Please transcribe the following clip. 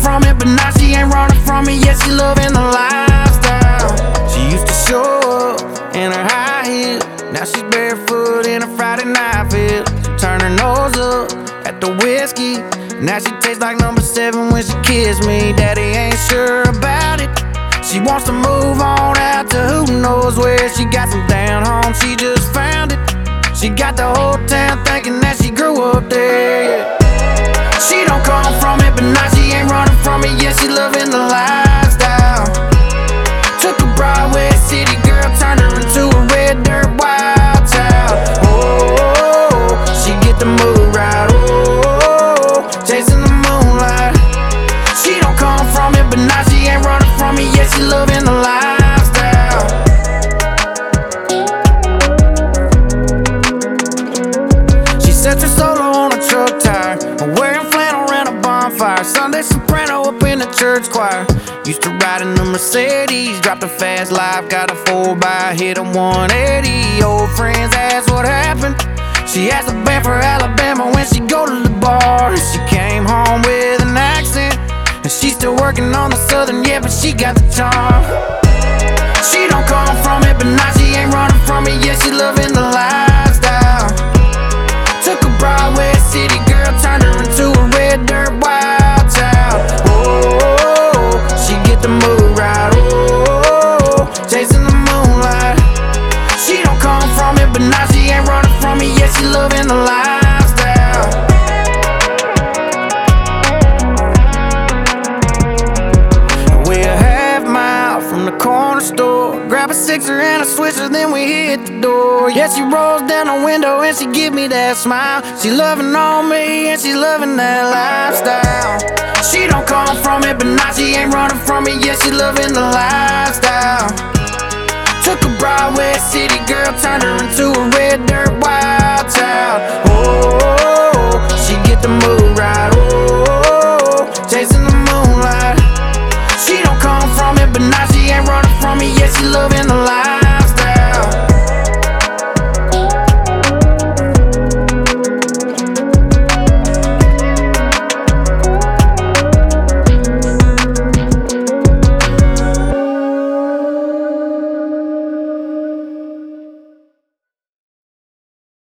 from it, but now she ain't running from me. Yeah, she loving the lifestyle. She used to show up in her high heel, now she's barefoot in a Friday night feel. Turn her nose up at the whiskey, now she tastes like number 7 when she kiss me. Daddy ain't sure about it, she wants to move on out to who knows where. She got some down home, she just found it. She got the whole town thinking that she grew up there. She don't come from it, but now she ain't running from it. Yeah, she loving the lifestyle. Took a Broadway city girl, turned her into a red dirt wild child. Oh, she get the mood right. Oh, chasing the moonlight. She don't come from it, but now she ain't running from me. Yeah, she loving the lifestyle. She sets her solo on a truck tire, wearing flannel around a bonfire. Sunday soprano up in the church choir. Used to ride in the Mercedes, dropped a fast life, got a 4x, hit a 180. Old friends asked what happened. She asked the band for Alabama when she go to the bar. And she came home with an accent, and she's still working on the southern, yeah, but she got the charm. She don't come from it, but now she ain't running from me. Yeah, she loving the lifestyle. Took a Broadway city girl, turned her into a red dirt wild child. Oh, she get the mood right. Oh, chasing the moonlight. She don't come from it, but now she ain't running from me. Yeah, she loving the lifestyle. We're a half mile from the corner store, grab a sixer and a swisher, then we hit the door. Yeah, she rolls down the window and she give me that smile. She loving on me and she loving that lifestyle. She don't come from it, but now she ain't running from me. Yeah, she loving the lifestyle. Took a Broadway city girl, turned her into a red dirt wild child.